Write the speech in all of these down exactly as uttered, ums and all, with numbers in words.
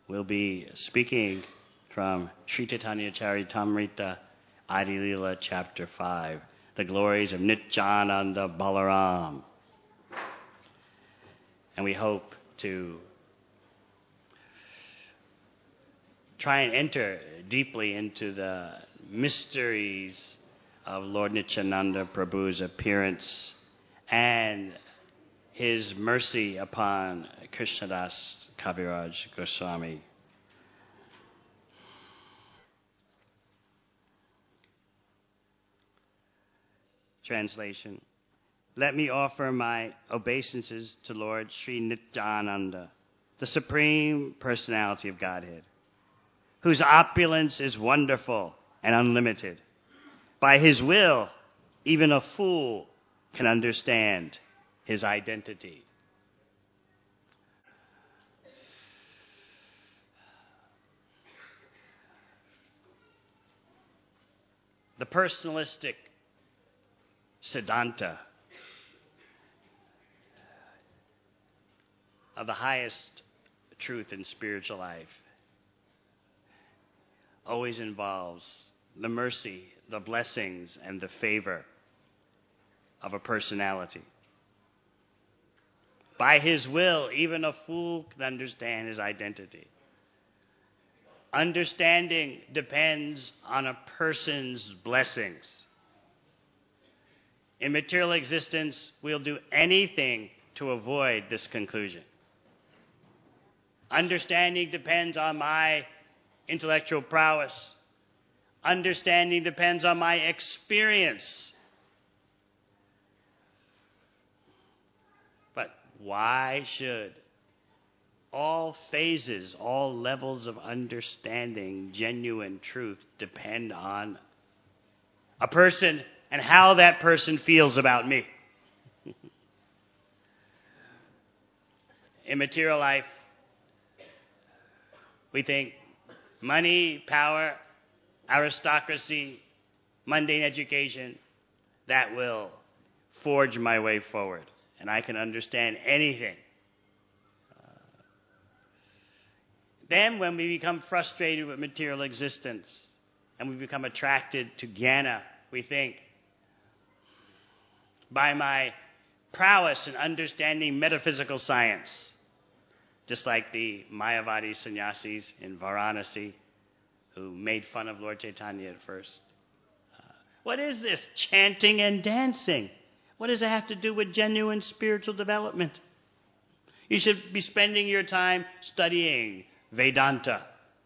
will be speaking from Sri Chaitanya Charitamrita Adi Lila chapter five, the glories of Nityananda Balaram. And we hope to try and enter deeply into the mysteries of Lord Nityananda Prabhu's appearance and his mercy upon Krishnadas Kaviraj Goswami. Translation. Let me offer my obeisances to Lord Sri Nityananda, the Supreme Personality of Godhead, whose opulence is wonderful and unlimited. By his will, even a fool can understand his identity. The personalistic Siddhanta of the highest truth in spiritual life always involves the mercy, the blessings, and the favor of a personality. By his will, even a fool can understand his identity. Understanding depends on a person's blessings. In material existence, we'll do anything to avoid this conclusion. Understanding depends on my intellectual prowess. Understanding depends on my experience. But why should all phases, all levels of understanding genuine truth depend on a person and how that person feels about me? In material life, we think money, power, aristocracy, mundane education, that will forge my way forward, and I can understand anything. Uh, then when we become frustrated with material existence and we become attracted to jnana, we think, by my prowess in understanding metaphysical science, just like the Mayavadi sannyasis in Varanasi who made fun of Lord Chaitanya at first. Uh, what is this chanting and dancing? What does it have to do with genuine spiritual development? You should be spending your time studying Vedanta.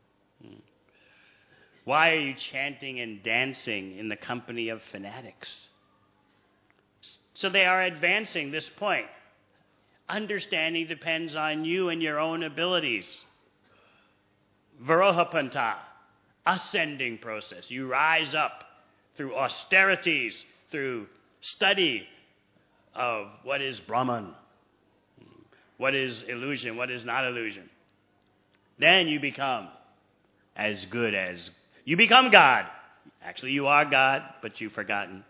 Why are you chanting and dancing in the company of fanatics? So they are advancing this point. Understanding depends on you and your own abilities. Varohapanta, ascending process. You rise up through austerities, through study of what is Brahman, what is illusion, what is not illusion. Then you become as good as, you become God. Actually, you are God, but you've forgotten.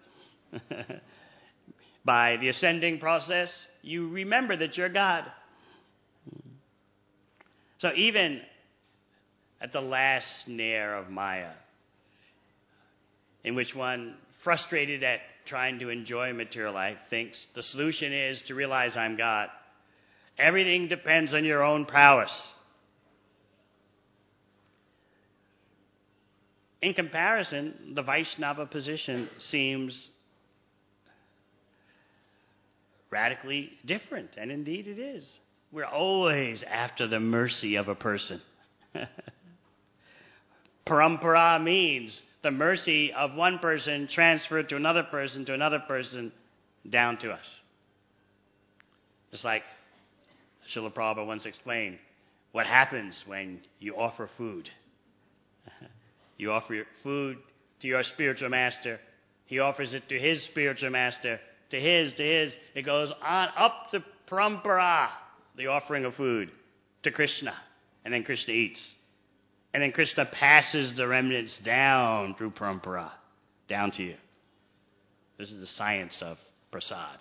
By the ascending process, you remember that you're God. So even at the last snare of Maya, in which one, frustrated at trying to enjoy material life, thinks the solution is to realize I'm God. Everything depends on your own prowess. In comparison, the Vaishnava position seems radically different, and indeed it is. We're always after the mercy of a person. Parampara means the mercy of one person transferred to another person, to another person, down to us. Just like Srila Prabhupada once explained, what happens when you offer food? You offer your food to your spiritual master. He offers it to his spiritual master. To his, to his. It goes on up the parampara, the offering of food, to Krishna. And then Krishna eats. And then Krishna passes the remnants down through parampara, down to you. This is the science of prasad.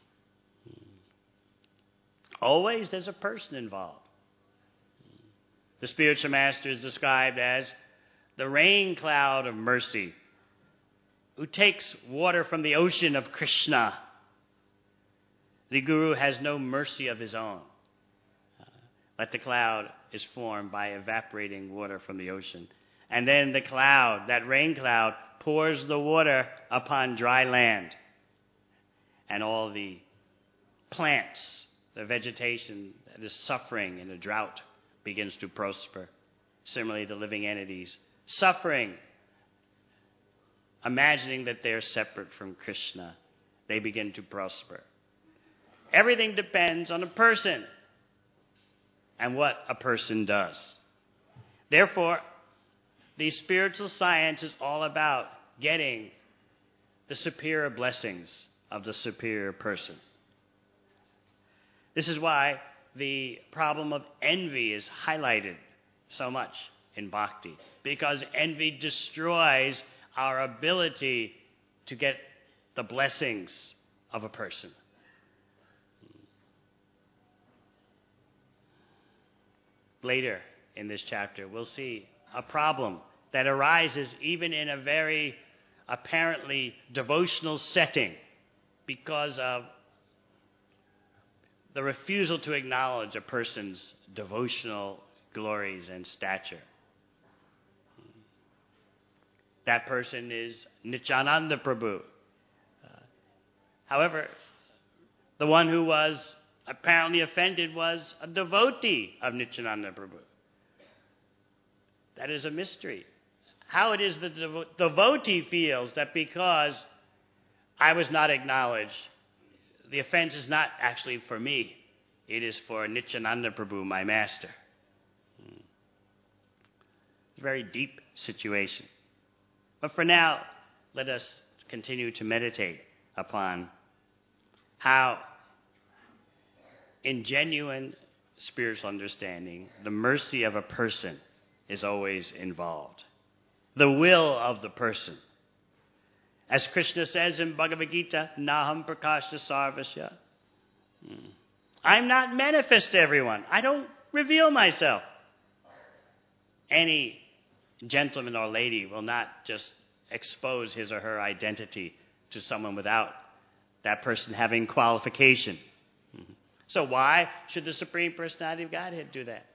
Always there's a person involved. The spiritual master is described as the rain cloud of mercy, who takes water from the ocean of Krishna. The Guru has no mercy of his own. Uh, but the cloud is formed by evaporating water from the ocean. And then the cloud, that rain cloud, pours the water upon dry land. And all the plants, the vegetation that is suffering in a drought begins to prosper. Similarly, the living entities suffering, imagining that they're separate from Krishna, they begin to prosper. Everything depends on a person and what a person does. Therefore, the spiritual science is all about getting the superior blessings of the superior person. This is why the problem of envy is highlighted so much in bhakti, because envy destroys our ability to get the blessings of a person. Later in this chapter, we'll see a problem that arises even in a very apparently devotional setting because of the refusal to acknowledge a person's devotional glories and stature. That person is Nityananda Prabhu. Uh, however, the one who was apparently offended was a devotee of Nityananda Prabhu. That is a mystery. How it is that the devo- devotee feels that because I was not acknowledged, the offense is not actually for me. It is for Nityananda Prabhu, my master. Hmm. It's a very deep situation. But for now, let us continue to meditate upon how, in genuine spiritual understanding, the mercy of a person is always involved. The will of the person. As Krishna says in Bhagavad Gita, Naham Prakasha Sarvasya. Hmm. I'm not manifest to everyone. I don't reveal myself. Any gentleman or lady will not just expose his or her identity to someone without that person having qualification. Mm-hmm. So why should the Supreme Personality of Godhead do that?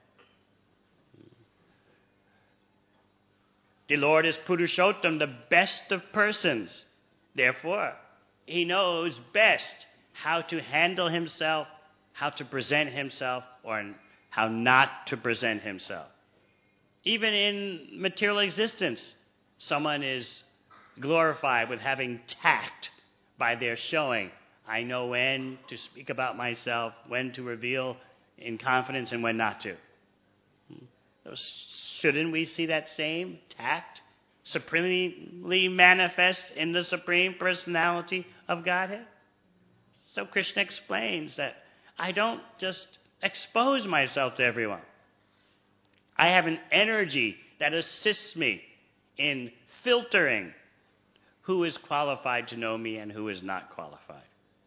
The Lord is Purushottam, the best of persons. Therefore, he knows best how to handle himself, how to present himself, or how not to present himself. Even in material existence, someone is glorified with having tact by their showing, I know when to speak about myself, when to reveal in confidence, and when not to. Shouldn't we see that same tact supremely manifest in the Supreme Personality of Godhead? So Krishna explains that I don't just expose myself to everyone. I have an energy that assists me in filtering who is qualified to know me and who is not qualified.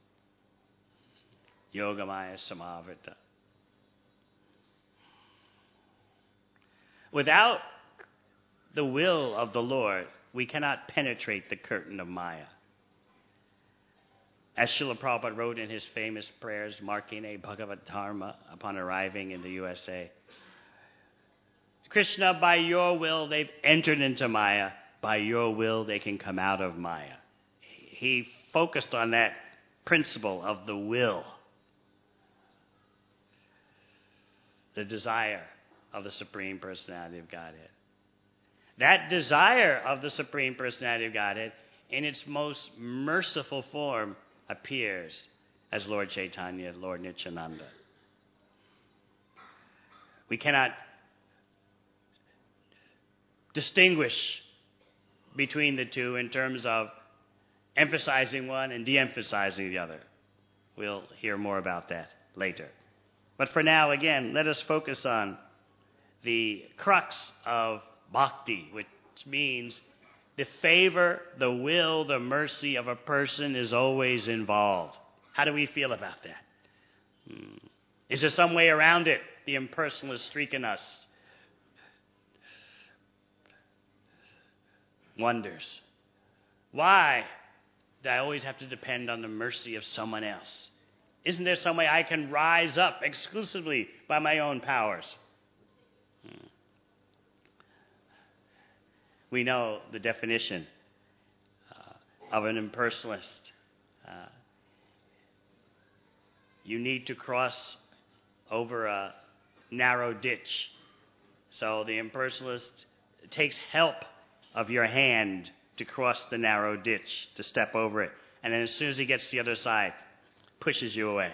Yogamaya Samavrita. Without the will of the Lord, we cannot penetrate the curtain of Maya. As Srila Prabhupada wrote in his famous prayers, Markine Bhagavad Dharma, upon arriving in the U S A, Krishna, by your will, they've entered into Maya. By your will, they can come out of Maya. He focused on that principle of the will, the desire of the Supreme Personality of Godhead. That desire of the Supreme Personality of Godhead, in its most merciful form, appears as Lord Chaitanya, Lord Nityananda. We cannot distinguish between the two in terms of emphasizing one and de-emphasizing the other. We'll hear more about that later. But for now, again, let us focus on the crux of bhakti, which means the favor, the will, the mercy of a person is always involved. How do we feel about that? Hmm. Is there some way around it? The impersonalist streak in us wonders, why do I always have to depend on the mercy of someone else? Isn't there some way I can rise up exclusively by my own powers? Hmm. We know the definition uh, of an impersonalist. Uh, you need to cross over a narrow ditch. So the impersonalist takes help of your hand to cross the narrow ditch, to step over it. And then as soon as he gets to the other side, pushes you away.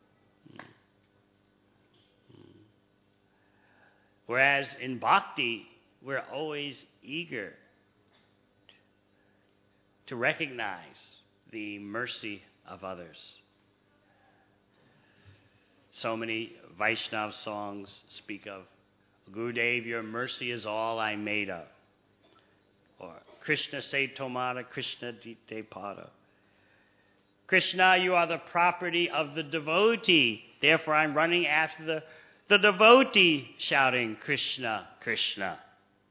Whereas in bhakti, we're always eager to recognize the mercy of others. So many Vaishnava songs speak of, Gurudev, your mercy is all I'm made of. Or Krishna se tomara, Krishna dite pada. Krishna, you are the property of the devotee. Therefore, I'm running after the, the devotee, shouting, Krishna, Krishna.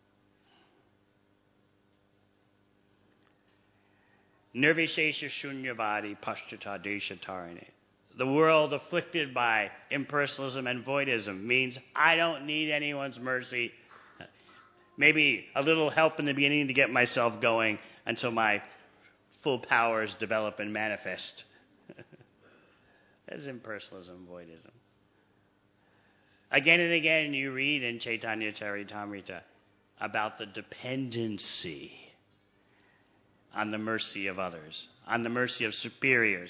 Nirvishesha shunyavadi pashtata desha tarine. The world afflicted by impersonalism and voidism means I don't need anyone's mercy. Maybe a little help in the beginning to get myself going until my full powers develop and manifest. That's impersonalism, voidism. Again and again you read in Chaitanya Charitamrita about the dependency on the mercy of others, on the mercy of superiors.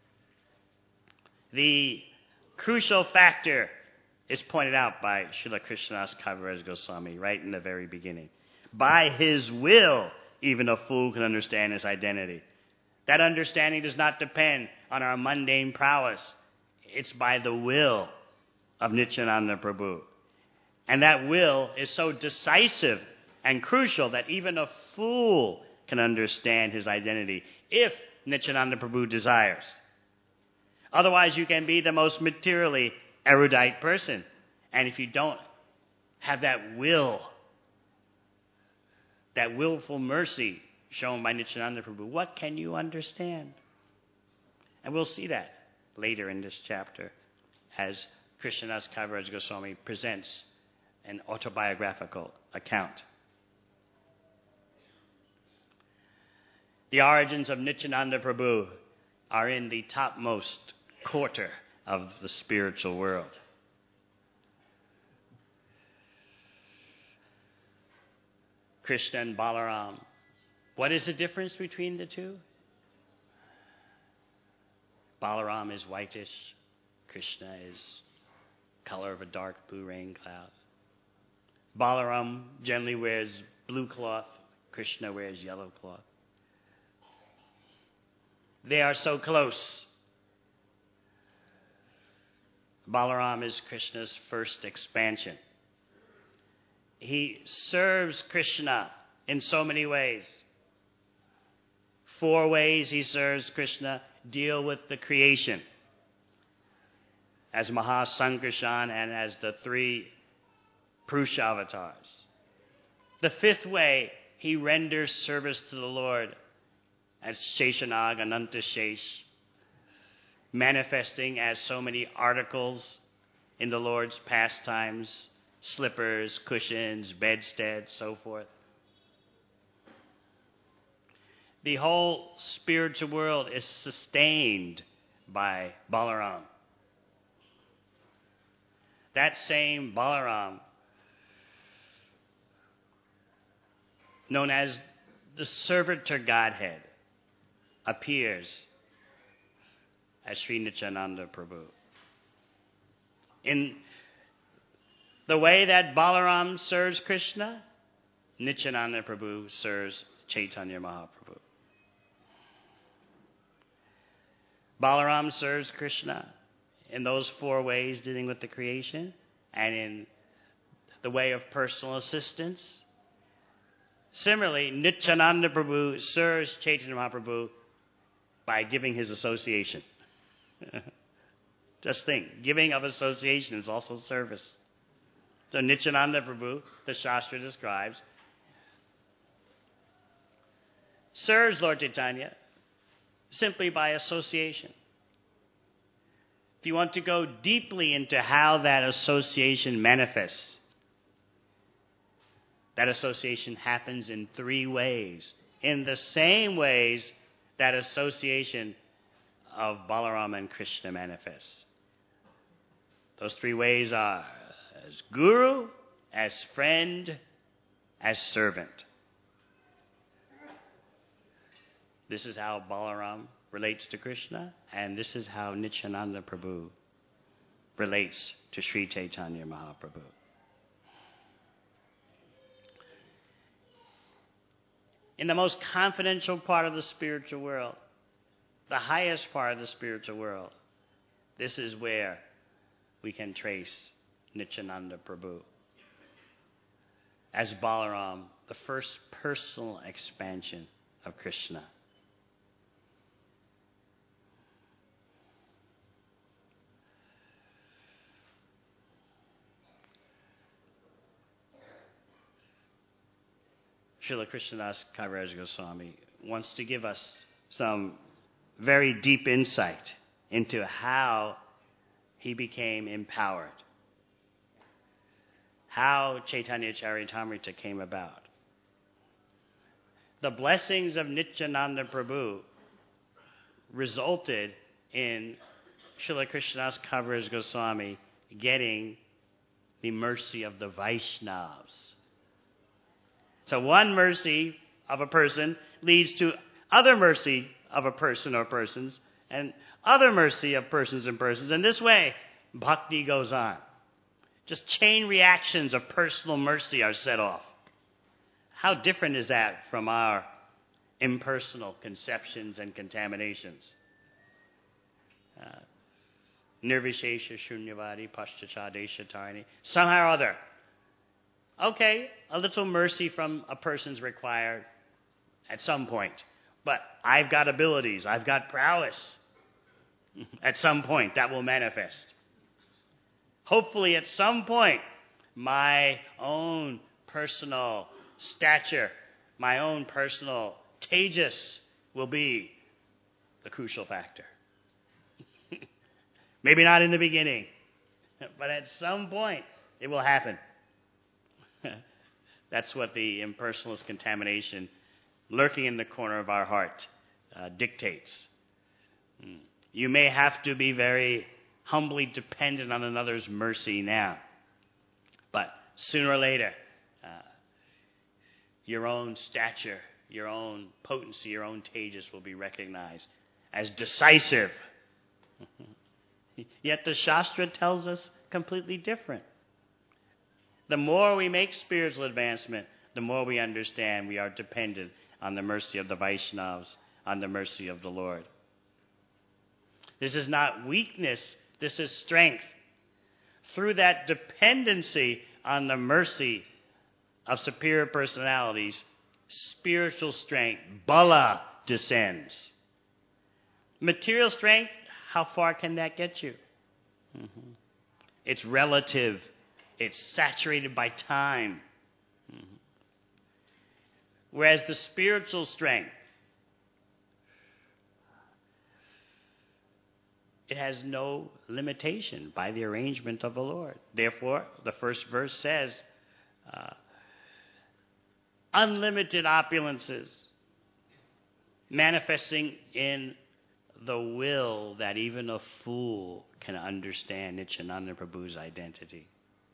The crucial factor is pointed out by Srila Krishnadas Kaviraj Goswami right in the very beginning. By his will, even a fool can understand his identity. That understanding does not depend on our mundane prowess. It's by the will of Nityananda Prabhu. And that will is so decisive and crucial that even a fool can understand his identity if Nityananda Prabhu desires. Otherwise, you can be the most materially erudite person. And if you don't have that will, that willful mercy shown by Nityananda Prabhu, what can you understand? And we'll see that later in this chapter as Krishnadas Kaviraj Goswami presents an autobiographical account. The origins of Nityananda Prabhu are in the topmost quarter of the spiritual world. Krishna and Balaram. What is the difference between the two? Balaram is whitish. Krishna is color of a dark blue rain cloud. Balaram generally wears blue cloth. Krishna wears yellow cloth. They are so close. Balaram is Krishna's first expansion. He serves Krishna in so many ways. Four ways he serves Krishna deal with the creation. As Mahasankarshan and as the three Purusha avatars. The fifth way, he renders service to the Lord as Sheshanag, Ananta Shesh, manifesting as so many articles in the Lord's pastimes, slippers, cushions, bedsteads, so forth. The whole spiritual world is sustained by Balaram. That same Balaram, known as the Servitor Godhead, appears as Sri Nityananda Prabhu. In the way that Balaram serves Krishna, Nityananda Prabhu serves Chaitanya Mahaprabhu. Balaram serves Krishna in those four ways dealing with the creation and in the way of personal assistance. Similarly, Nityananda Prabhu serves Chaitanya Mahaprabhu by giving his association. Just think, giving of association is also service. So Nityananda Prabhu, the Shastra describes, serves Lord Chaitanya simply by association. If you want to go deeply into how that association manifests, that association happens in three ways, in the same ways that association of Balaram and Krishna manifests. Those three ways are as guru, as friend, as servant. This is how Balaram relates to Krishna, and this is how Nityananda Prabhu relates to Sri Chaitanya Mahaprabhu. In the most confidential part of the spiritual world, the highest part of the spiritual world, this is where we can trace Nityananda Prabhu as Balaram, the first personal expansion of Krishna. Srila Krishnadas Kaviraj Goswami wants to give us some very deep insight into how he became empowered, how Chaitanya Charitamrita came about. The blessings of Nityananda Prabhu resulted in Srila Krishnadas Kaviraj Goswami getting the mercy of the Vaishnavas. So one mercy of a person leads to other mercy of a person or persons, and other mercy of persons and persons. And this way, bhakti goes on. Just chain reactions of personal mercy are set off. How different is that from our impersonal conceptions and contaminations? Uh, Nirvishesha shunyavadi paschachadesha tarani. Somehow or other. Okay, a little mercy from a person's required at some point. But I've got abilities, I've got prowess. At some point, that will manifest. Hopefully, at some point, my own personal stature, my own personal tejas will be the crucial factor. Maybe not in the beginning, but at some point, it will happen. That's what the impersonalist contamination lurking in the corner of our heart uh, dictates. Mm. You may have to be very humbly dependent on another's mercy now, but sooner or later, uh, your own stature, your own potency, your own tejas will be recognized as decisive. Yet the Shastra tells us completely different. The more we make spiritual advancement, the more we understand we are dependent on the mercy of the Vaishnavas, on the mercy of the Lord. This is not weakness, this is strength. Through that dependency on the mercy of superior personalities, spiritual strength, bala, descends. Material strength, how far can that get you? Mm-hmm. It's relative. It's saturated by time. Mm-hmm. Whereas the spiritual strength, it has no limitation by the arrangement of the Lord. Therefore, the first verse says, uh, unlimited opulences, manifesting in the will that even a fool can understand Nityananda Prabhu's identity.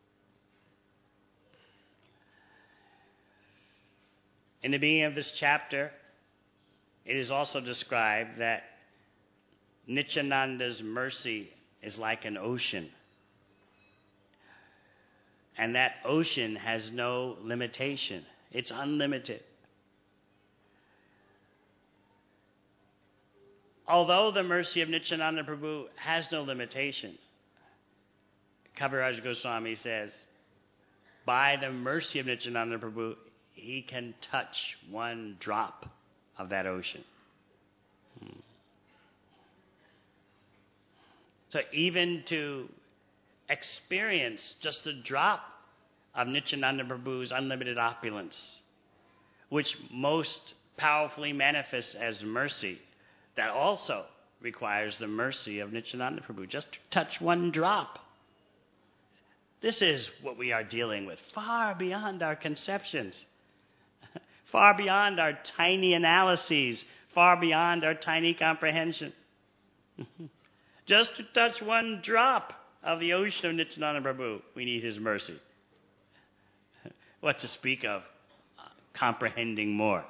In the beginning of this chapter, it is also described that Nityananda's mercy is like an ocean. And that ocean has no limitation. It's unlimited. Although the mercy of Nityananda Prabhu has no limitation, Kaviraj Goswami says, by the mercy of Nityananda Prabhu, he can touch one drop of that ocean. Hmm. So even to experience just a drop of Nityananda Prabhu's unlimited opulence, which most powerfully manifests as mercy, that also requires the mercy of Nityananda Prabhu, just to touch one drop. This is what we are dealing with, far beyond our conceptions, far beyond our tiny analyses, far beyond our tiny comprehension. Just to touch one drop of the ocean of Nityananda Prabhu, we need his mercy. What to speak of uh, comprehending more.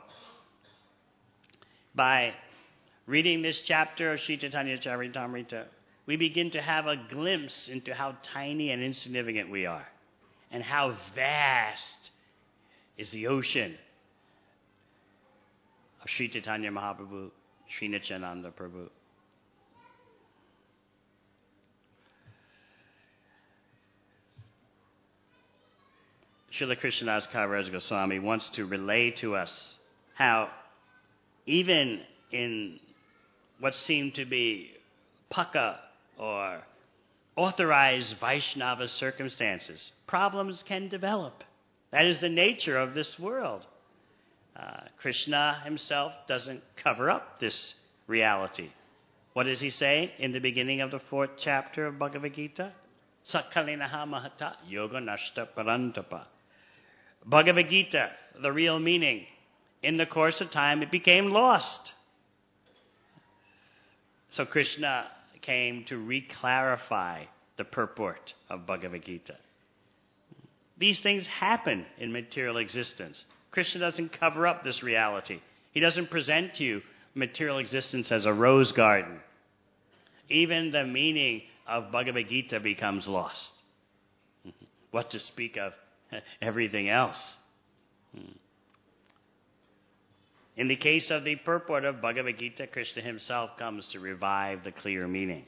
By reading this chapter of Sri Chaitanya Charitamrita, we begin to have a glimpse into how tiny and insignificant we are, and how vast is the ocean of Sri Chaitanya Mahaprabhu, Sri Nityananda Prabhu. Srila Krishnadas Kaviraj Goswami wants to relay to us how even in what seem to be paka or authorized Vaishnava circumstances, problems can develop. That is the nature of this world. Uh, Krishna himself doesn't cover up this reality. What does he say in the beginning of the fourth chapter of Bhagavad Gita? Sakalinaha mahata yoga nashta parantapa. Bhagavad Gita, the real meaning, in the course of time it became lost. So Krishna came to re-clarify the purport of Bhagavad Gita. These things happen in material existence. Krishna doesn't cover up this reality. He doesn't present to you material existence as a rose garden. Even the meaning of Bhagavad Gita becomes lost. What to speak of everything else? In the case of the purport of Bhagavad Gita, Krishna himself comes to revive the clear meaning.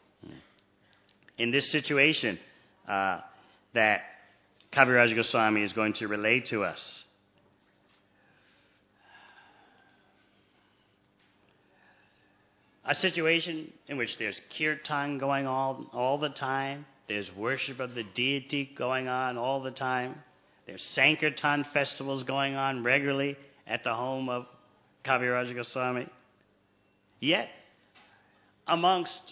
In this situation uh, that Kaviraj Goswami is going to relate to us, a situation in which there's kirtan going on all the time, there's worship of the deity going on all the time, there's Sankirtan festivals going on regularly at the home of Kaviraj Goswami. Yet, amongst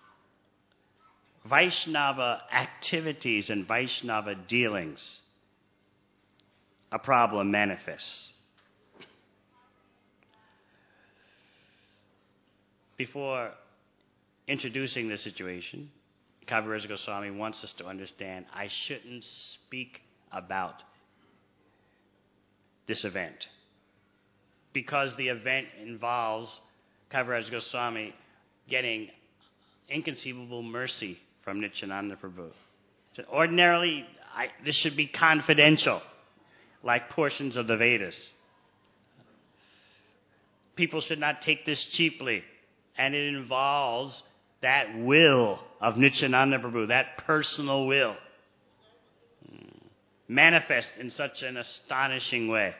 Vaishnava activities and Vaishnava dealings, a problem manifests. Before introducing the situation, Kaviraj Goswami wants us to understand I shouldn't speak about this event, because the event involves Kaviraj Goswami getting inconceivable mercy from Nityananda Prabhu. So ordinarily, I, this should be confidential, like portions of the Vedas. People should not take this cheaply, and it involves that will of Nityananda Prabhu, that personal will, manifest in such an astonishing way.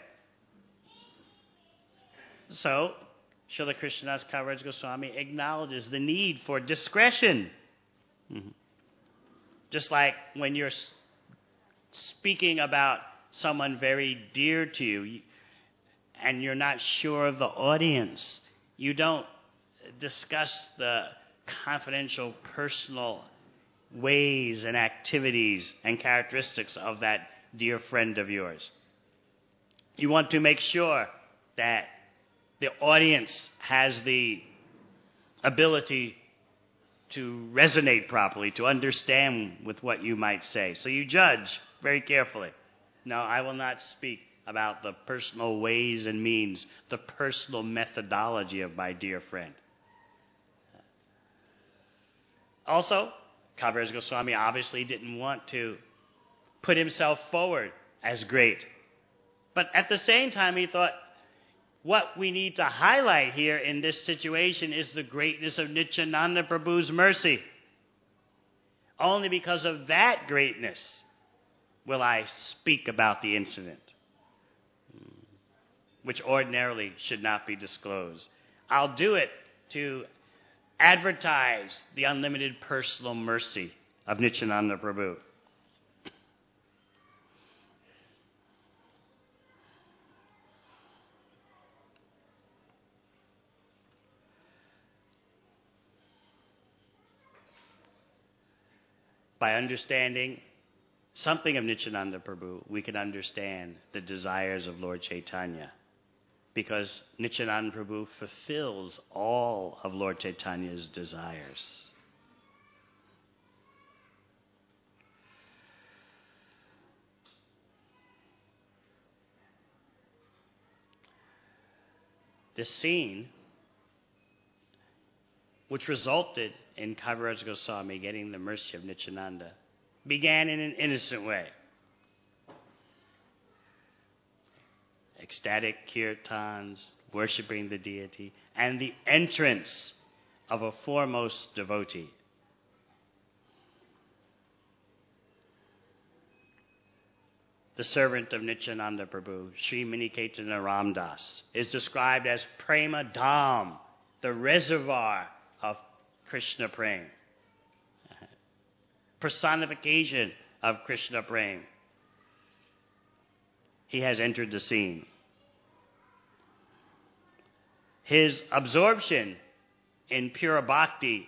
So, Srila Krishnadas Kaviraj Goswami acknowledges the need for discretion. Mm-hmm. Just like when you're speaking about someone very dear to you and you're not sure of the audience, you don't discuss the confidential, personal ways and activities and characteristics of that dear friend of yours. You want to make sure that the audience has the ability to resonate properly, to understand with what you might say. So you judge very carefully. No, I will not speak about the personal ways and means, the personal methodology of my dear friend. Also, Kaviraj Goswami obviously didn't want to put himself forward as great. But at the same time, he thought, what we need to highlight here in this situation is the greatness of Nityananda Prabhu's mercy. Only because of that greatness will I speak about the incident, which ordinarily should not be disclosed. I'll do it to advertise the unlimited personal mercy of Nityananda Prabhu. by understanding something of Nityananda Prabhu, we can understand the desires of Lord Chaitanya. Because Nityananda Prabhu fulfills all of Lord Chaitanya's desires. This scene, which resulted in Kaviraj Goswami getting the mercy of Nityananda, began in an innocent way. Ecstatic kirtans, worshipping the deity, and the entrance of a foremost devotee. The servant of Nityananda Prabhu, Sri Minikaitana Ramdas, is described as Prema Dham, the reservoir of Krishna Prem. Personification of Krishna Prem. He has entered the scene. His absorption in pure bhakti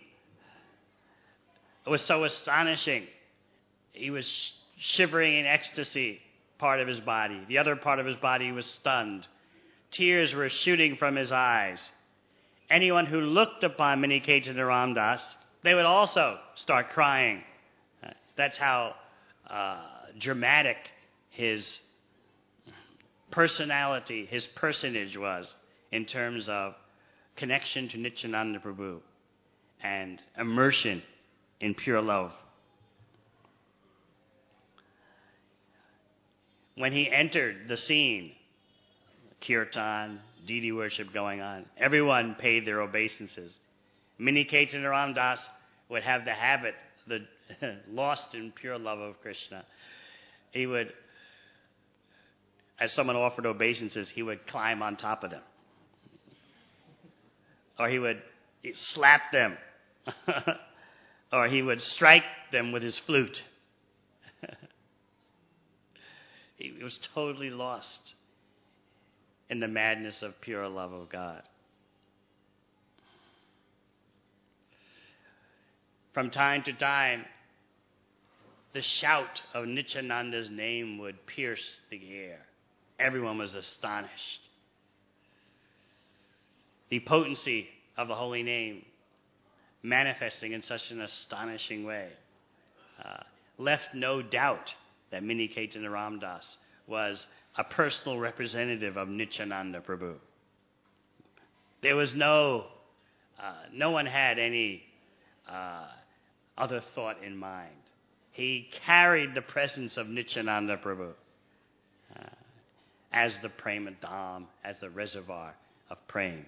was so astonishing. He was shivering in ecstasy, part of his body. The other part of his body was stunned. Tears were shooting from his eyes. Anyone who looked upon Minikaitana Ramdas, they would also start crying. That's how uh, dramatic his personality, his personage was in terms of connection to Nityananda Prabhu and immersion in pure love. When he entered the scene, kirtan, deity worship going on, everyone paid their obeisances. Minikaitana Ramdas would have the habit, the lost in pure love of Krishna. He would, as someone offered obeisances, he would climb on top of them. Or he would slap them. Or he would strike them with his flute. He was totally lost in the madness of pure love of God. From time to time, the shout of Nityananda's name would pierce the air. Everyone was astonished. The potency of the holy name manifesting in such an astonishing way uh, left no doubt that Minikaitana Ramdas was a personal representative of Nityananda Prabhu. There was no, uh, no one had any uh, other thought in mind. He carried the presence of Nityananda Prabhu uh, as the Prema Dham, as the reservoir of Prem.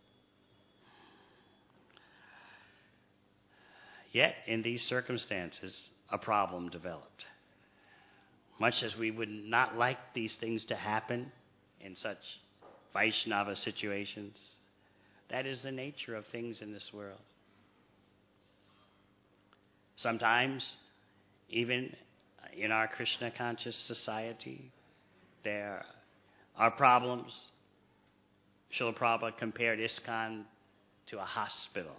Yet, in these circumstances, a problem developed. Much as we would not like these things to happen in such Vaishnava situations, that is the nature of things in this world. Sometimes, even in our Krishna conscious society, there are problems. Srila Prabhupada compared ISKCON to a hospital.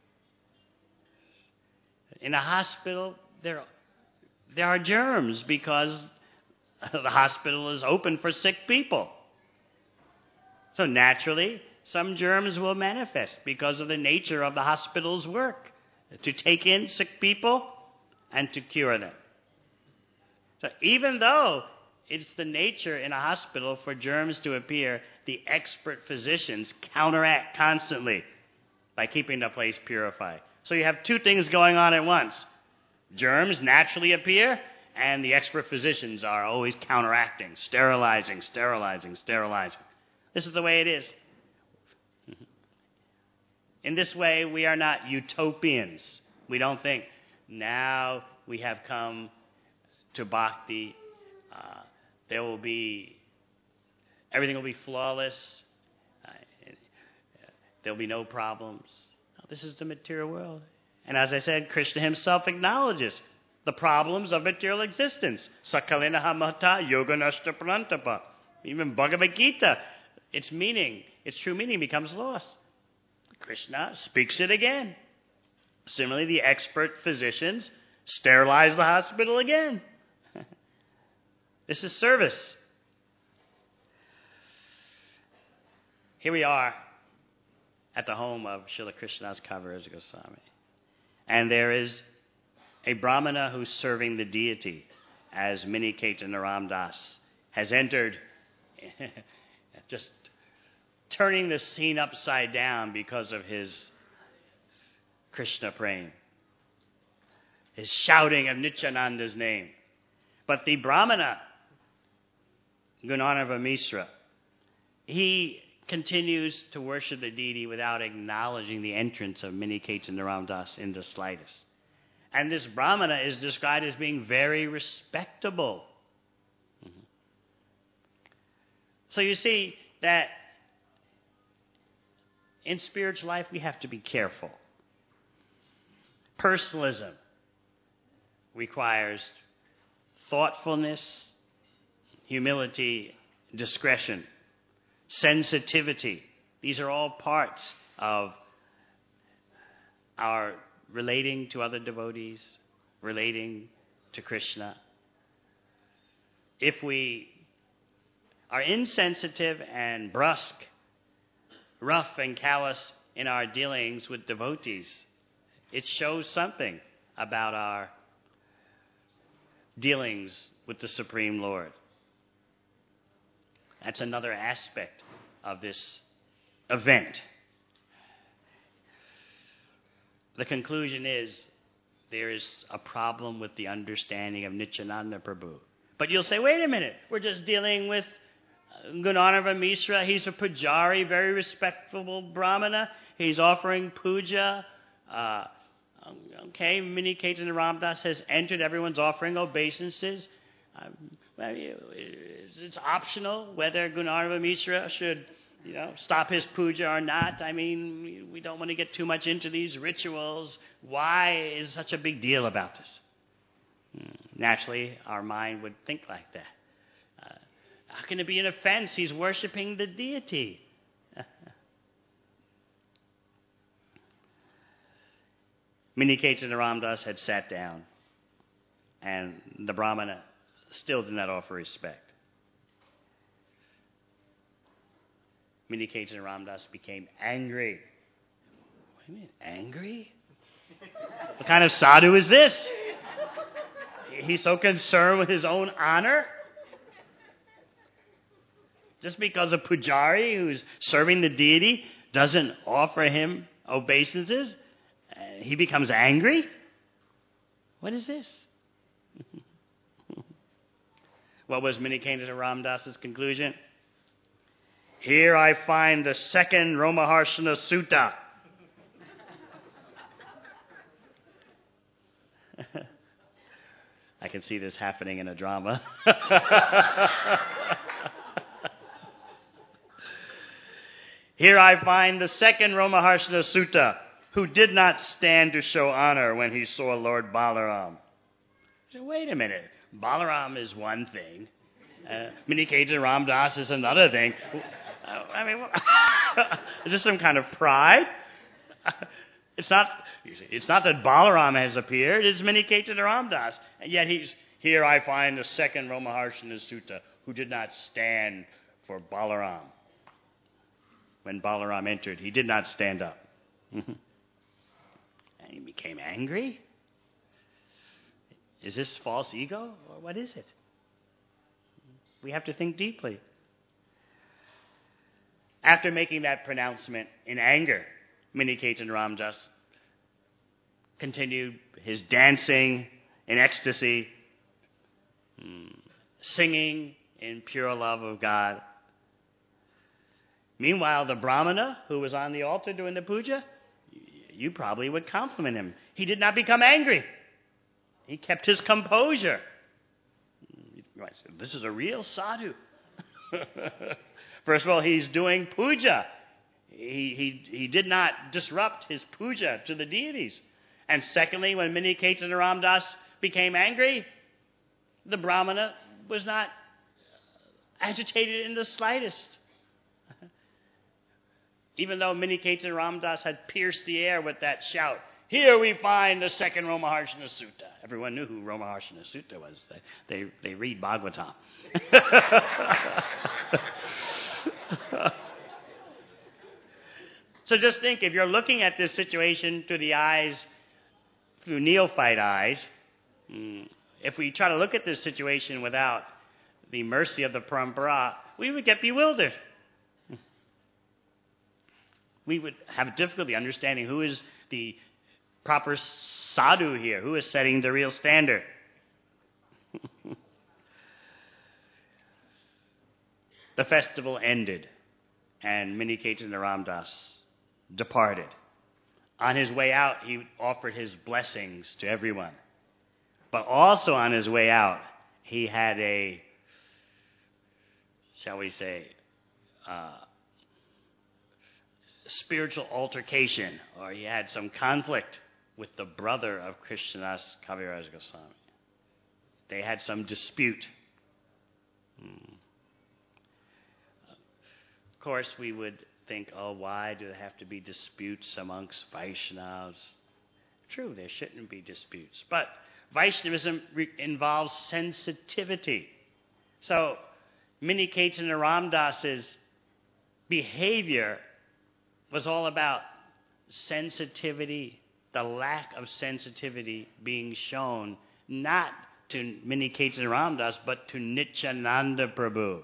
In a hospital, there, there are germs because the hospital is open for sick people. So naturally, some germs will manifest because of the nature of the hospital's work, to take in sick people and to cure them. So even though it's the nature in a hospital for germs to appear, the expert physicians counteract constantly by keeping the place purified. So you have two things going on at once. Germs naturally appear, and the expert physicians are always counteracting, sterilizing, sterilizing, sterilizing. This is the way it is. In this way, we are not utopians. We don't think, now we have come to bhakti, uh, there will be, everything will be flawless, uh, there will be no problems. No, this is the material world. And as I said, Krishna himself acknowledges the problems of material existence. Sakalena hamata yoga nashta prantapa. Even Bhagavad Gita, its meaning, its true meaning becomes lost. Krishna speaks it again. Similarly, the expert physicians sterilize the hospital again. This is service. Here we are at the home of Srila Krishnadas Kaviraj Goswami. And there is a Brahmana who's serving the deity, as Mini Chaitanya Ram Das has entered, just turning the scene upside down because of his Krishna praying, his shouting of Nityananda's name. But the Brahmana, Gunanava Mishra, he continues to worship the deity without acknowledging the entrance of Mini Chaitanya Ram Das in the slightest. And this Brahmana is described as being very respectable. Mm-hmm. So you see that in spiritual life we have to be careful. Personalism requires thoughtfulness, humility, discretion, sensitivity. These are all parts of our relating to other devotees, relating to Krishna. If we are insensitive and brusque, rough and callous in our dealings with devotees, it shows something about our dealings with the Supreme Lord. That's another aspect of this event. The conclusion is there is a problem with the understanding of Nityananda Prabhu. But you'll say, wait a minute, we're just dealing with Gunanava Mishra. He's a pujari, very respectable Brahmana. He's offering puja. Uh, okay, Mini Chaitanya Ram Das has entered. Everyone's offering obeisances. Um, well, it's, it's optional whether Gunanava Mishra should, you know, stop his puja or not. I mean, we don't want to get too much into these rituals. Why is such a big deal about this? Naturally, our mind would think like that. Uh, how can it be an offense? He's worshiping the deity. Mini Chaitanya Ram Das had sat down, and the Brahmana still did not offer respect. Mini Chaitanya Ram Das became angry. What do you mean, angry? What kind of sadhu is this? He's so concerned with his own honor? Just because a pujari who's serving the deity doesn't offer him obeisances, uh, he becomes angry? What is this? What was Mini Chaitanya Ram Das's conclusion? Here I find the second Romaharshana Sutta. I can see this happening in a drama. Here I find the second Romaharshana Sutta, who did not stand to show honor when he saw Lord Balaram. So wait a minute. Balaram is one thing. Uh, Mini Chaitanya Ram Das is another thing. Uh, I mean, is this some kind of pride? It's not. It's not that Balaram has appeared. It's Mini Chaitanya Ram Das, and yet he's here. I find the second Romaharshana Sutta, who did not stand for Balaram. When Balaram entered, he did not stand up, and he became angry. Is this false ego, or what is it? We have to think deeply. After making that pronouncement in anger, Mini Chaitanya Ram Das continued his dancing in ecstasy, singing in pure love of God. Meanwhile, the Brahmana who was on the altar doing the puja, you probably would compliment him. He did not become angry. He kept his composure. This is a real sadhu. First of all, he's doing puja. He, he, he did not disrupt his puja to the deities. And secondly, when Mini Chaitanya Ram Das became angry, the Brahmana was not agitated in the slightest. Even though Mini Chaitanya Ram Das had pierced the air with that shout, here we find the second Romaharshana Sutta. everyone knew who Ramaharshana Sutta was. They, they, they read Bhagavatam. So just think, if you're looking at this situation through the eyes, through neophyte eyes, if we try to look at this situation without the mercy of the Parampara, we would get bewildered. We would have difficulty understanding who is the proper sadhu here, who is setting the real standard. The festival ended, and Miniketana Ramdas departed. On his way out, he offered his blessings to everyone. But also on his way out, he had a, shall we say, uh, spiritual altercation, or he had some conflict with the brother of Krishnadas Kaviraj Goswami. They had some dispute. Hmm. Of course, we would think, oh, why do there have to be disputes amongst Vaishnavas? True, there shouldn't be disputes. But Vaishnavism re- involves sensitivity. So, Miniketana Ramdas's behavior was all about sensitivity, the lack of sensitivity being shown, not to Miniketana Ramdas, but to Nityananda Prabhu.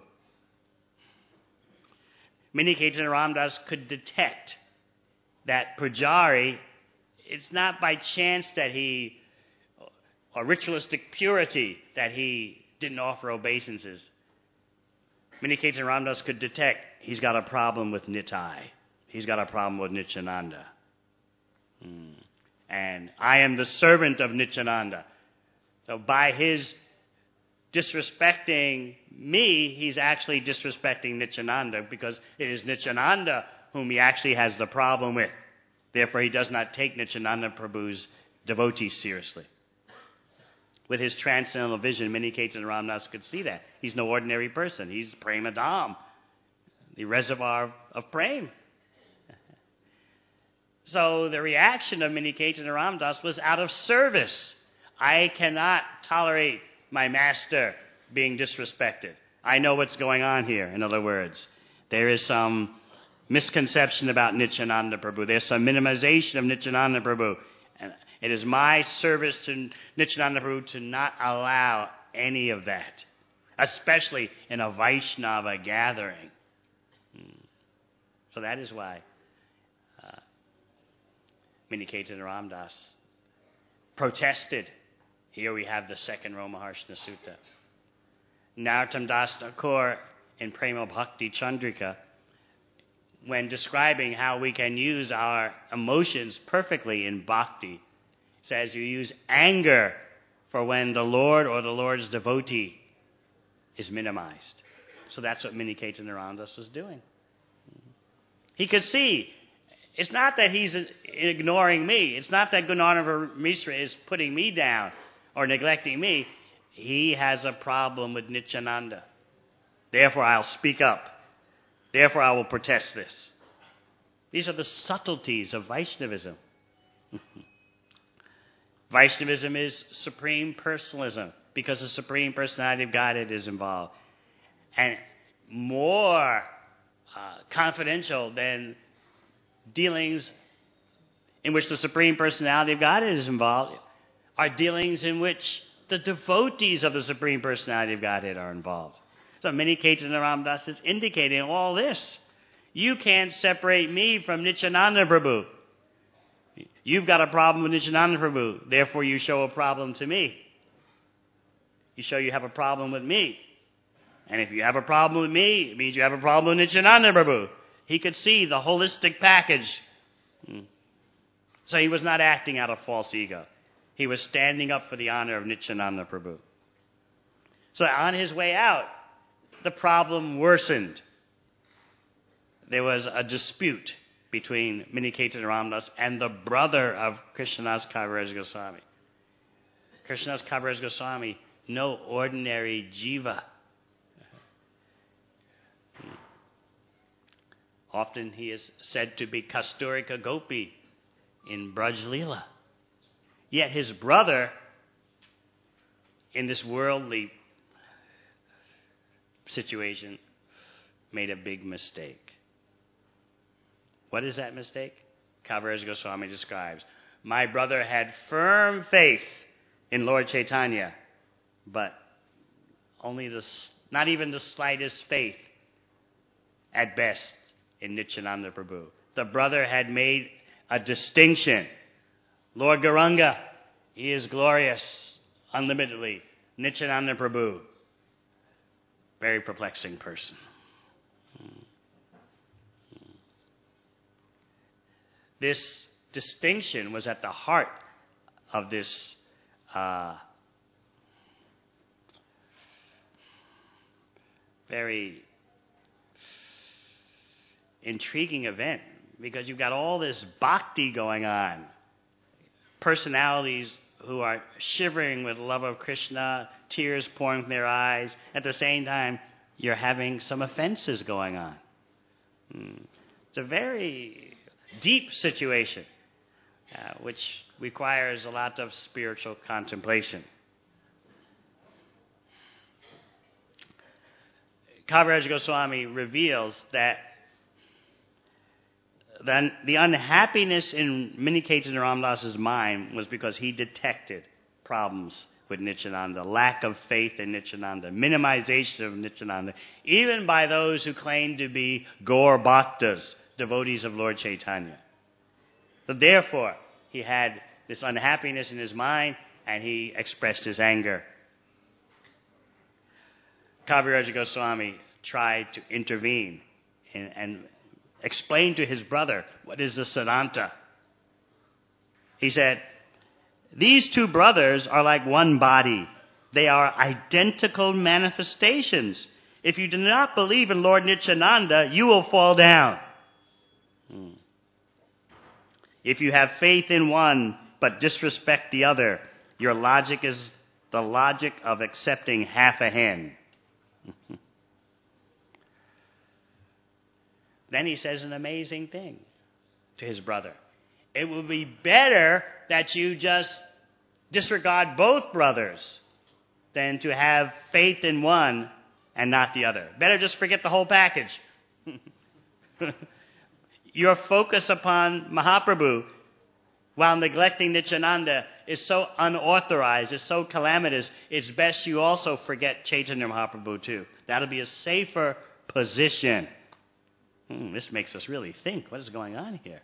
Miniketana Ramdas could detect that Pujari, it's not by chance that he, or ritualistic purity, that he didn't offer obeisances. Miniketana Ramdas could detect he's got a problem with Nitai. He's got a problem with Nityananda. Hmm. And I am the servant of Nityananda. So by his disrespecting me, he's actually disrespecting Nityananda, because it is Nityananda whom he actually has the problem with. Therefore, he does not take Nityananda Prabhu's devotees seriously. With his transcendental vision, Miniketana Ramdas could see that. He's no ordinary person. He's Prema Dham, the reservoir of Prem. So the reaction of Miniketana Ramdas was out of service. I cannot tolerate my master being disrespected. I know what's going on here, in other words. There is some misconception about Nityananda Prabhu. There's some minimization of Nityananda Prabhu. And it is my service to Nityananda Prabhu to not allow any of that, especially in a Vaishnava gathering. So that is why uh, Miniketana Ramdas protested. Here we have the second Ramaharshana Sutta. Narottam Das Thakur in Prema Bhakti Chandrika, when describing how we can use our emotions perfectly in bhakti, says you use anger for when the Lord or the Lord's devotee is minimized. So that's what Miniketana Ramdas was doing. He could see, it's not that he's ignoring me. It's not that Gunarnava Mishra is putting me down or neglecting me. He has a problem with Nityananda. Therefore, I'll speak up. Therefore, I will protest this. These are the subtleties of Vaishnavism. Vaishnavism is supreme personalism, because the Supreme Personality of Godhead is involved. And more uh, confidential than dealings in which the Supreme Personality of Godhead is involved are dealings in which the devotees of the Supreme Personality of Godhead are involved. So Miniketana Ramdas is indicating all this. You can't separate me from Nityananda Prabhu. You've got a problem with Nityananda Prabhu. Therefore, you show a problem to me. You show you have a problem with me. And if you have a problem with me, it means you have a problem with Nityananda Prabhu. He could see the holistic package. So he was not acting out of false ego. He was standing up for the honor of Nityananda Prabhu. So on his way out, the problem worsened. There was a dispute between Miniketana Ramdas and the brother of Krishnadas Kaviraj Goswami. Krishnadas Kaviraj Goswami, no ordinary jiva. Often he is said to be Kasturika Gopi in Braj Leela. Yet his brother in this worldly situation, made a big mistake. What is that mistake? Kaviraj Goswami describes, my brother had firm faith in Lord Chaitanya, but only the, not even the slightest faith at best in Nityananda Prabhu. The brother had made a distinction. Lord Gauranga, he is glorious unlimitedly. Nityananda Prabhu, very perplexing person. This distinction was at the heart of this uh, very intriguing event, because you've got all this bhakti going on. Personalities who are shivering with love of Krishna, tears pouring from their eyes. At the same time, you're having some offenses going on. Hmm. It's a very deep situation, uh, which requires a lot of spiritual contemplation. Kaviraj Goswami reveals that the, the unhappiness in Mini Chaitanya Ramdas's mind was because he detected problems with Nityananda, lack of faith in Nityananda, minimization of Nityananda, even by those who claim to be Gaur Bhaktas, devotees of Lord Chaitanya. So therefore, he had this unhappiness in his mind, and he expressed his anger. Kaviraj Goswami tried to intervene and, and explain to his brother what is the Siddhanta. He said, these two brothers are like one body. They are identical manifestations. If you do not believe in Lord Nityananda, you will fall down. Hmm. If you have faith in one but disrespect the other, your logic is the logic of accepting half a hen. Then he says an amazing thing to his brother. It will be better that you just disregard both brothers than to have faith in one and not the other. Better just forget the whole package. Your focus upon Mahaprabhu while neglecting Nityananda is so unauthorized, is so calamitous, it's best you also forget Chaitanya Mahaprabhu too. That'll be a safer position. Hmm, this makes us really think. What is going on here?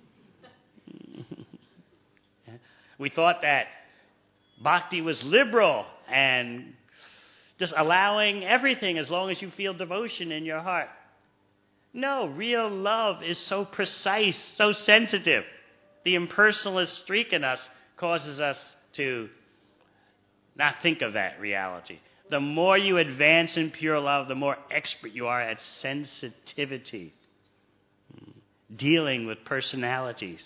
We thought that bhakti was liberal and just allowing everything as long as you feel devotion in your heart. No, real love is so precise, so sensitive. The impersonalist streak in us causes us to not think of that reality. The more you advance in pure love, the more expert you are at sensitivity, dealing with personalities.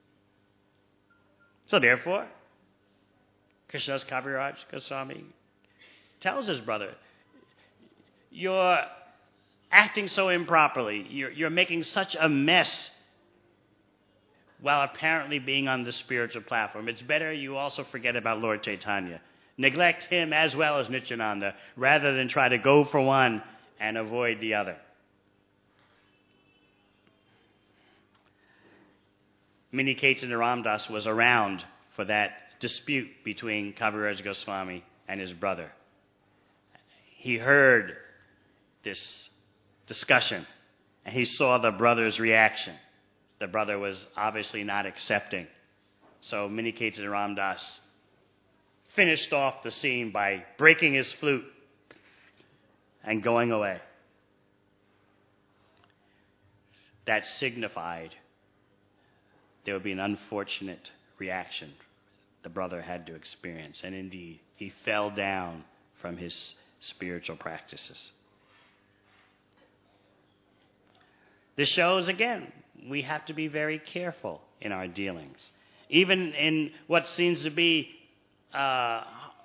So therefore, Krishnadas Kaviraj Goswami tells his brother, you're acting so improperly, you're, you're making such a mess while apparently being on the spiritual platform. It's better you also forget about Lord Chaitanya. Neglect him as well as Nityananda, rather than try to go for one and avoid the other. Mini Chaitanya Ramdas was around for that dispute between Kaviraj Goswami and his brother. He heard this discussion, and he saw the brother's reaction. The brother was obviously not accepting. So Mini Chaitanya Ramdas finished off the scene by breaking his flute and going away. That signified there would be an unfortunate reaction the brother had to experience. And indeed, he fell down from his spiritual practices. This shows, again, we have to be very careful in our dealings. Even in what seems to be uh,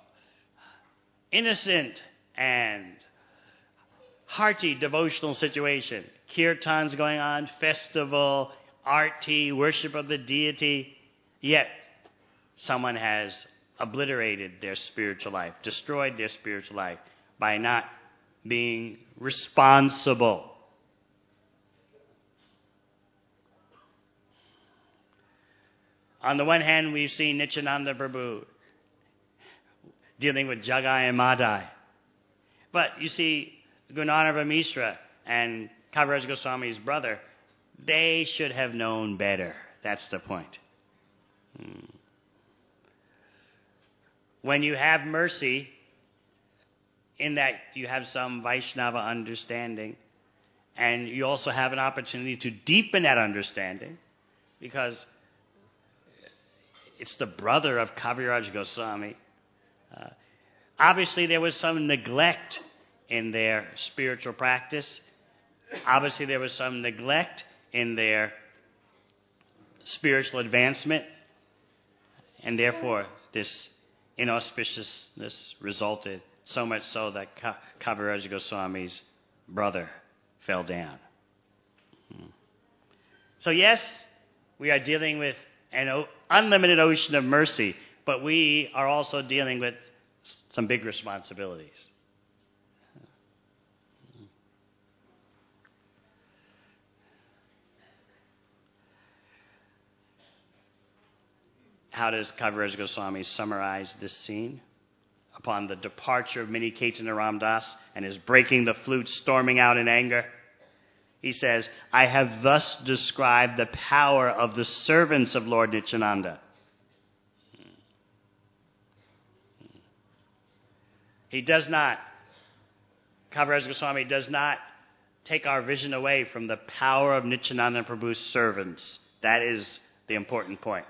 innocent and hearty devotional situation. Kirtans going on, festival, arti, worship of the deity. Yet, someone has obliterated their spiritual life, destroyed their spiritual life by not being responsible. On the one hand, we've seen Nityananda Prabhu dealing with Jagai and Madai. But you see, Gunanarva Mishra and Kaviraj Goswami's brother, they should have known better. That's the point. Hmm. When you have mercy, in that you have some Vaishnava understanding, and you also have an opportunity to deepen that understanding, because it's the brother of Kaviraj Goswami. Uh, obviously, there was some neglect in their spiritual practice. Obviously, there was some neglect in their spiritual advancement. And therefore, this inauspiciousness resulted, so much so that Ka- Kaviraj Goswami's brother fell down. Hmm. So yes, we are dealing with an o- unlimited ocean of mercy, but we are also dealing with some big responsibilities. How does Kaviraj Goswami summarize this scene? Upon the departure of Mini Chaitanya Ramdas and his breaking the flute, storming out in anger, he says, I have thus described the power of the servants of Lord Nityananda. He does not, Kaviraj Goswami does not take our vision away from the power of Nityananda Prabhu's servants. That is the important point.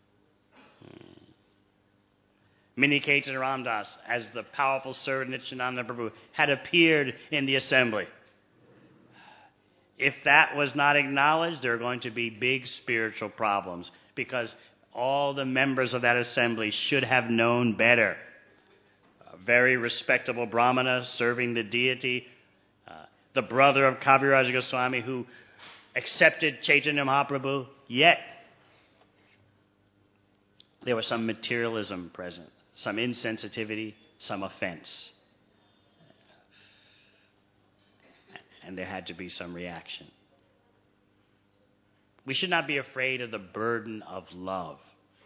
Mini Chaitanya Ramdas, as the powerful servant Nityananda Prabhu, had appeared in the assembly. If that was not acknowledged, there are going to be big spiritual problems, because all the members of that assembly should have known better. A very respectable Brahmana serving the deity, uh, the brother of Kaviraj Goswami who accepted Chaitanya Mahaprabhu, yet there was some materialism present, some insensitivity, some offense. And there had to be some reaction. We should not be afraid of the burden of love.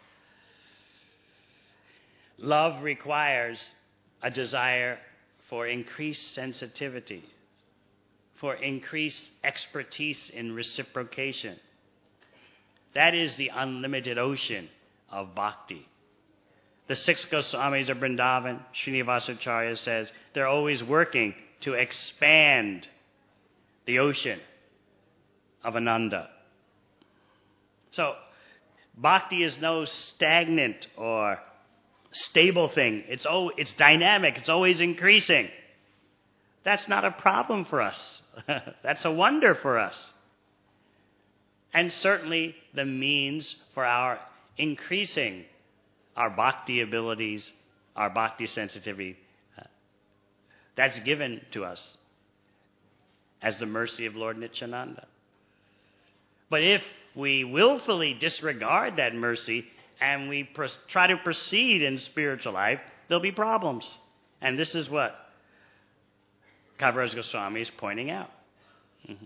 Love requires a desire for increased sensitivity, for increased expertise in reciprocation. That is the unlimited ocean of bhakti. The six Goswamis of Vrindavan, Srinivasacharya says, they're always working to expand the ocean of Ananda. So, bhakti is no stagnant or stable thing. It's oh, it's dynamic. It's always increasing. That's not a problem for us. That's a wonder for us. And certainly the means for our increasing our bhakti abilities, our bhakti sensitivity, uh, that's given to us as the mercy of Lord Nityananda. But if we willfully disregard that mercy and we pr- try to proceed in spiritual life, there'll be problems. And this is what Kaviraj Goswami is pointing out. Mm-hmm.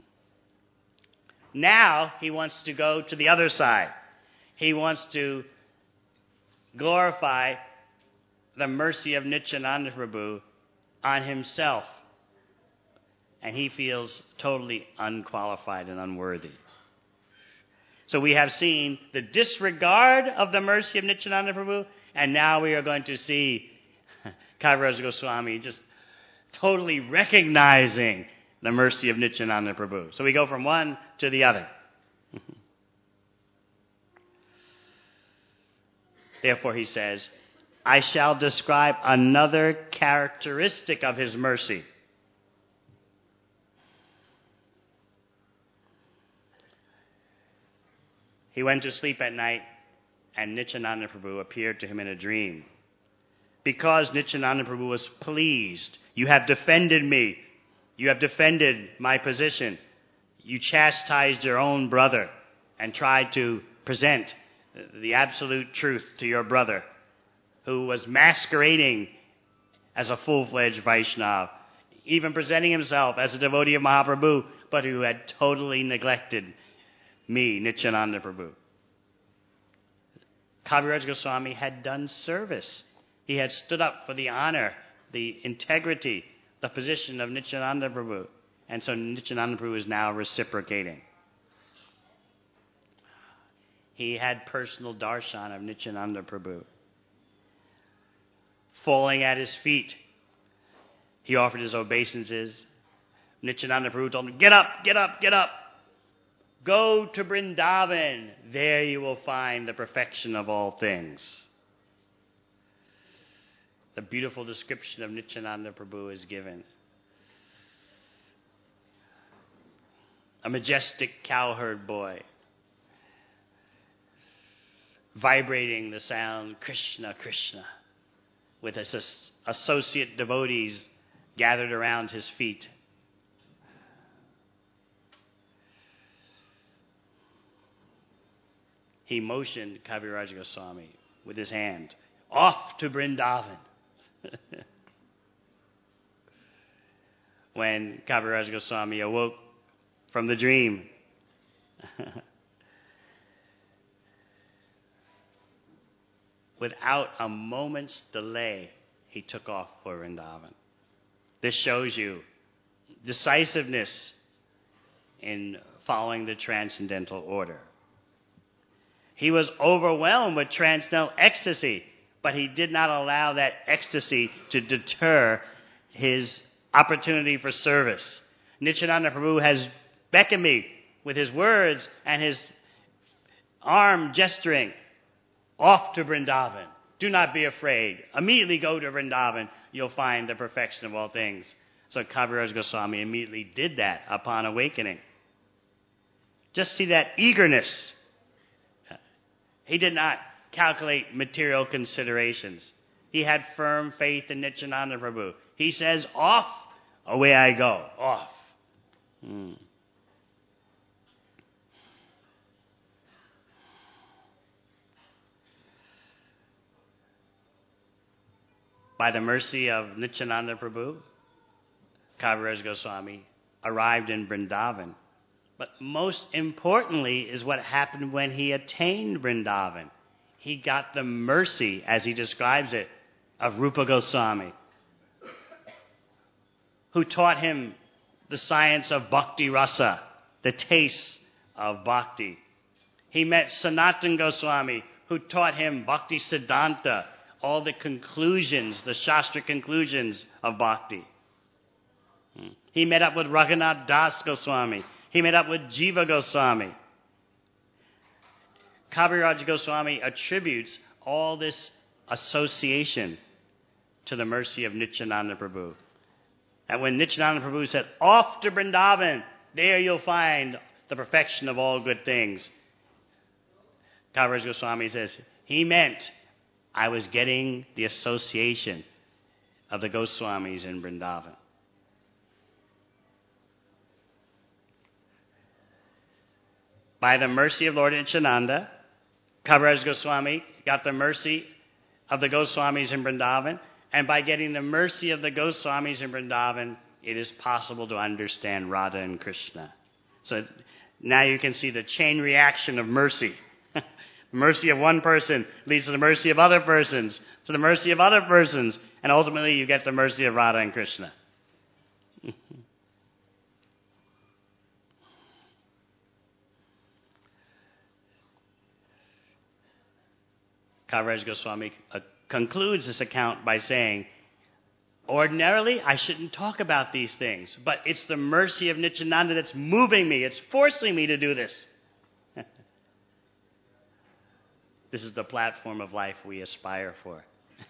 Now he wants to go to the other side. He wants to glorify the mercy of Nityananda Prabhu on himself. And he feels totally unqualified and unworthy. So we have seen the disregard of the mercy of Nityananda Prabhu, and now we are going to see Kaviraj Goswami just totally recognizing the mercy of Nityananda Prabhu. So we go from one to the other. Therefore he says, I shall describe another characteristic of his mercy. He went to sleep at night, and Nityananda Prabhu appeared to him in a dream. Because Nityananda Prabhu was pleased, you have defended me. You have defended my position. You chastised your own brother and tried to present the absolute truth to your brother. who was masquerading as a full-fledged Vaishnava, even presenting himself as a devotee of Mahaprabhu, but who had totally neglected me, Nityananda Prabhu. Kaviraj Goswami had done service. He had stood up for the honor, the integrity, the position of Nityananda Prabhu. And so Nityananda Prabhu is now reciprocating. He had personal darshan of Nityananda Prabhu. Falling at his feet, he offered his obeisances. Nityananda Prabhu told him, get up, get up, get up. Go to Vrindavan. There you will find the perfection of all things. The beautiful description of Nityananda Prabhu is given. A majestic cowherd boy, vibrating the sound Krishna, Krishna, with his associate devotees gathered around his feet. He motioned Kaviraj Goswami with his hand, off to Vrindavan. When Kaviraj Goswami awoke from the dream, without a moment's delay, he took off for Vrindavan. This shows you decisiveness in following the transcendental order. He was overwhelmed with transcendental ecstasy, but he did not allow that ecstasy to deter his opportunity for service. Nityananda Prabhu has beckoned me with his words and his arm gesturing, off to Vrindavan. Do not be afraid. Immediately go to Vrindavan. You'll find the perfection of all things. So Kaviraj Goswami immediately did that upon awakening. Just see that eagerness. He did not calculate material considerations. He had firm faith in Nityananda Prabhu. He says, off, away I go, off. Hmm. By the mercy of Nityananda Prabhu, Kaviraj Goswami arrived in Vrindavan. But most importantly is what happened when he attained Vrindavan. He got the mercy, as he describes it, of Rupa Goswami, who taught him the science of bhakti rasa, the taste of bhakti. He met Sanatan Goswami, who taught him bhakti siddhanta, all the conclusions, the Shastra conclusions of bhakti. He met up with Raghunath Das Goswami. He met up with Jiva Goswami. Kaviraj Goswami attributes all this association to the mercy of Nityananda Prabhu. And when Nityananda Prabhu said, off to Vrindavan, there you'll find the perfection of all good things, Kaviraj Goswami says, he meant I was getting the association of the Goswamis in Vrindavan. By the mercy of Lord Nityananda, Kaviraj Goswami got the mercy of the Goswamis in Vrindavan, and by getting the mercy of the Goswamis in Vrindavan, it is possible to understand Radha and Krishna. So now you can see the chain reaction of mercy. The mercy of one person leads to the mercy of other persons, to the mercy of other persons, and ultimately you get the mercy of Radha and Krishna. Kaviraj Goswami uh, concludes this account by saying, ordinarily, I shouldn't talk about these things, but it's the mercy of Nityananda that's moving me. It's forcing me to do this. This is the platform of life we aspire for.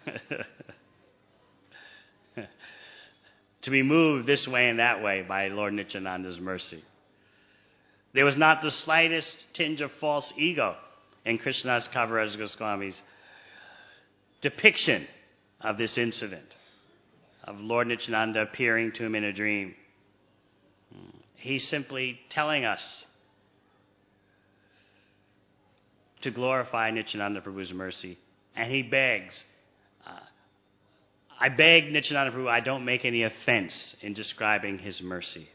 To be moved this way and that way by Lord Nityananda's mercy. There was not the slightest tinge of false ego in Krishnadas Kaviraj Goswami's depiction of this incident, of Lord Nityananda appearing to him in a dream. He's simply telling us to glorify Nityananda Prabhu's mercy, and he begs I beg Nityananda Prabhu, I don't make any offense in describing his mercy.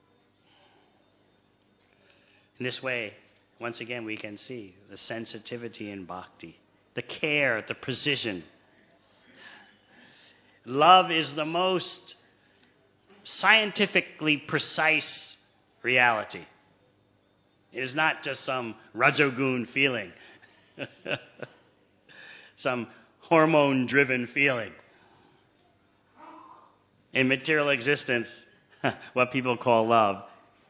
In this way, once again, we can see the sensitivity in bhakti, the care, the precision. Love is the most scientifically precise reality. It is not just some rajogun feeling, some hormone-driven feeling. In material existence, what people call love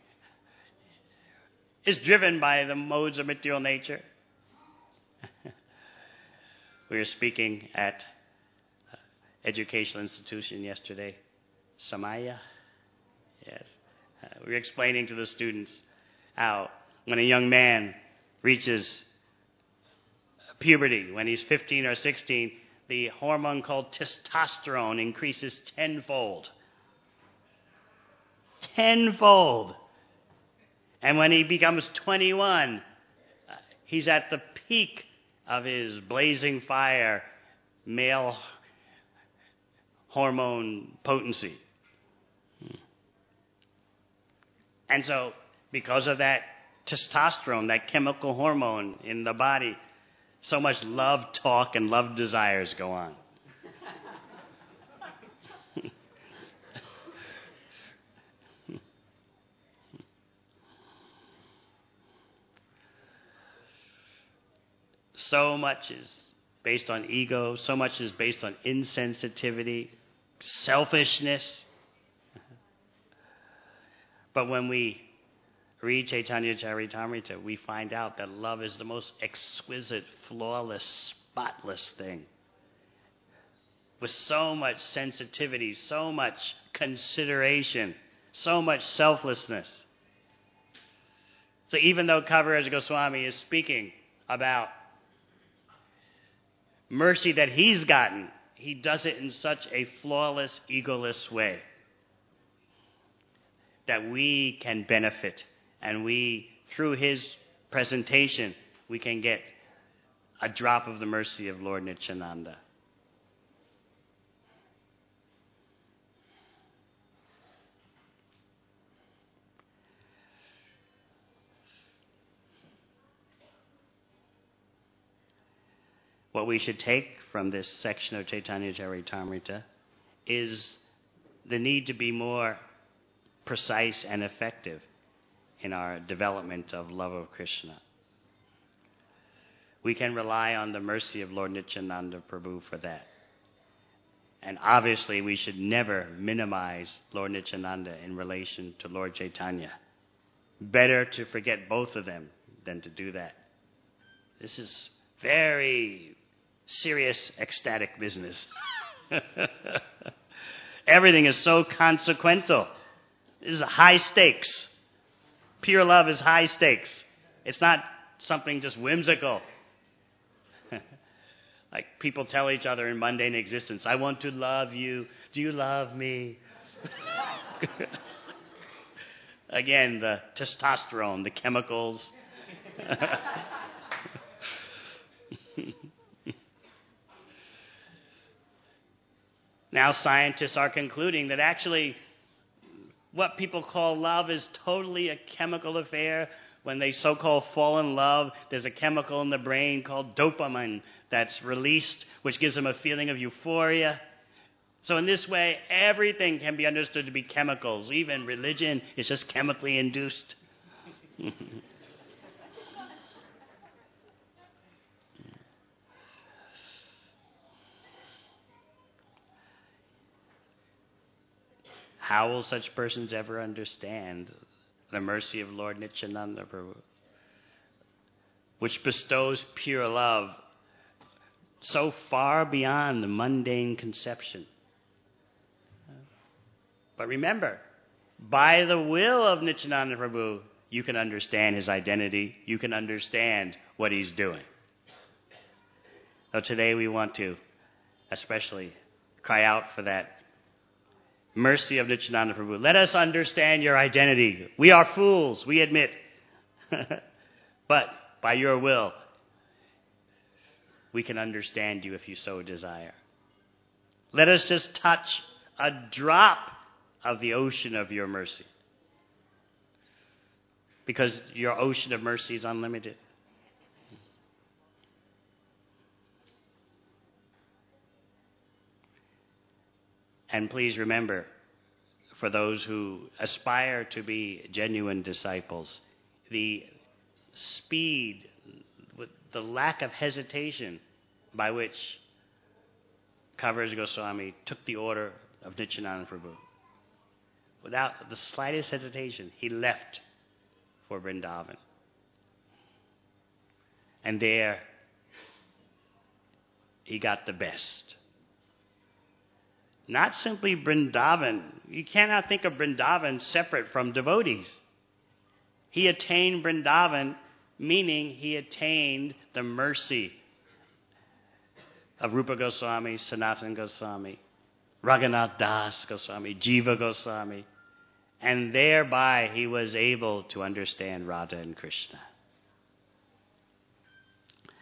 is driven by the modes of material nature. We were speaking at uh, educational institution yesterday, Samaya. Yes, uh, we were explaining to the students how when a young man reaches puberty, when he's fifteen or sixteen, the hormone called testosterone increases tenfold. Tenfold. And when he becomes twenty-one, uh, he's at the peak of his blazing fire male hormone potency. And so, because of that testosterone, that chemical hormone in the body, so much love talk and love desires go on. So much is based on ego. So much is based on insensitivity, selfishness. But when we read Chaitanya Charitamrita, we find out that love is the most exquisite, flawless, spotless thing. With so much sensitivity, so much consideration, so much selflessness. So even though Kaviraj Goswami is speaking about mercy that he's gotten, he does it in such a flawless, egoless way that we can benefit. And we, through his presentation, we can get a drop of the mercy of Lord Nityananda. What we should take from this section of Chaitanya Charitamrita is the need to be more precise and effective in our development of love of Krishna. We can rely on the mercy of Lord Nityananda Prabhu for that. And obviously we should never minimize Lord Nityananda in relation to Lord Chaitanya. Better to forget both of them than to do that. This is very serious ecstatic business. Everything is so consequential. This is high stakes. Pure love is high stakes. It's not something just whimsical. Like people tell each other in mundane existence, I want to love you. Do you love me? Again, the testosterone, the chemicals. Now scientists are concluding that actually what people call love is totally a chemical affair. When they so-called fall in love, there's a chemical in the brain called dopamine that's released, which gives them a feeling of euphoria. So in this way, everything can be understood to be chemicals. Even religion is just chemically induced. How will such persons ever understand the mercy of Lord Nityananda Prabhu, which bestows pure love so far beyond the mundane conception? But remember, by the will of Nityananda Prabhu, you can understand his identity. You can understand what he's doing. So today we want to especially cry out for that mercy of Nityananda Prabhu. Let us understand your identity. We are fools, we admit. But by your will, we can understand you if you so desire. Let us just touch a drop of the ocean of your mercy. Because your ocean of mercy is unlimited. And please remember, for those who aspire to be genuine disciples, the speed, the lack of hesitation by which Kaviraj Goswami took the order of Nityananda Prabhu. Without the slightest hesitation, he left for Vrindavan. And there, he got the best. Not simply Vrindavan. You cannot think of Vrindavan separate from devotees. He attained Vrindavan, meaning he attained the mercy of Rupa Goswami, Sanatana Goswami, Raghunath Das Goswami, Jiva Goswami. And thereby he was able to understand Radha and Krishna.